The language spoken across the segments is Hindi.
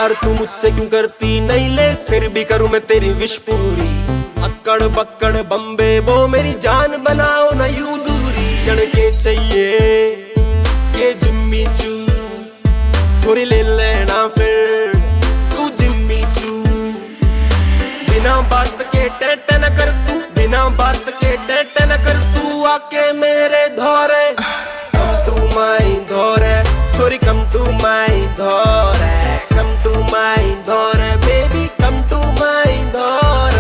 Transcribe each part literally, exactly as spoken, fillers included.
प्यार तू मुझसे क्यों करती नहीं, ले फिर भी करूं मैं तेरी विश पूरी। अक्कड़ बक्कड़ बम्बे वो मेरी जान बनाओ ना यूं दूरी। जड़ के चाहिए के जिम्मी चू, थोड़ी ले लेना फिर तू जिम्मी चू। बिना बात के टेटे न कर तू, बिना बात के टेटे न कर तू। आके मेरे धोरे come to my धोरे, छोरी come to my धोरे, come to my धोरे, baby come to my धोरे।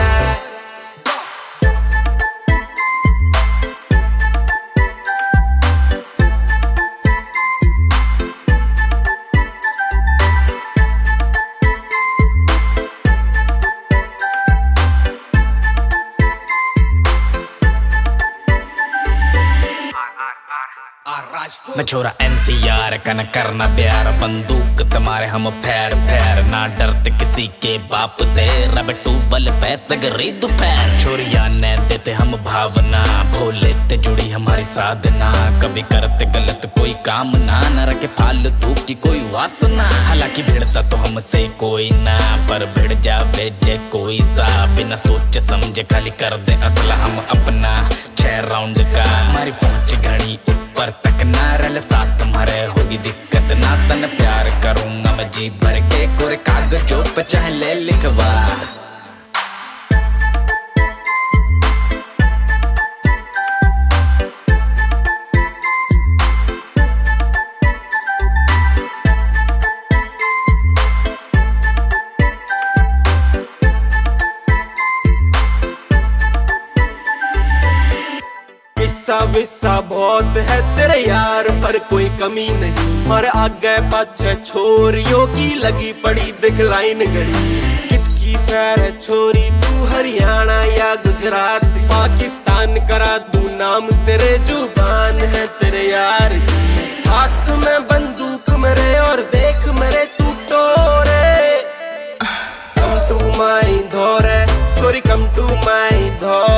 मैं छोरा एनसीआर का न करना प्यार, बंदूक तुम्हारे हम फैर फैर। ना डरते किसी के बाप दे, रब टूबल पैसे गरी दोपहर। छोरिया ने देते हम भावना, भोले ते जुड़ी हमारी साधना। कभी करते गलत कोई काम ना, न रखे फालतू की कोई वासना। हालांकि भिड़ता तो हमसे कोई ना, पर भिड़ जावे जे कोई सा। बिना सोचे समझे खाली कर दे असला हम अपना छह राउंड का। हमारी पहुंच घड़ी ऊपर तक ना, रल साथ तुम्हारे होगी दिक्कत ना। तन प्यार करूंगा मैं जी भर के, कोरे कागजों पे चाहे ले लिखवा। विस्सा विस्सा बहुत है तेरे यार पर कोई कमी नहीं। हमारे आगे पाछे छोरियों की लगी पड़ी दिख लाइन घड़ी। कितकी सैर है छोरी तू, हरियाणा या गुजरात पाकिस्तान करा दूं नाम तेरे, जुबान है तेरे यार की। हाथ में बंदूक मेरे और देख मेरे तू टोरे। कम टू माई धोरे, छोरी कम टू माई धोरे।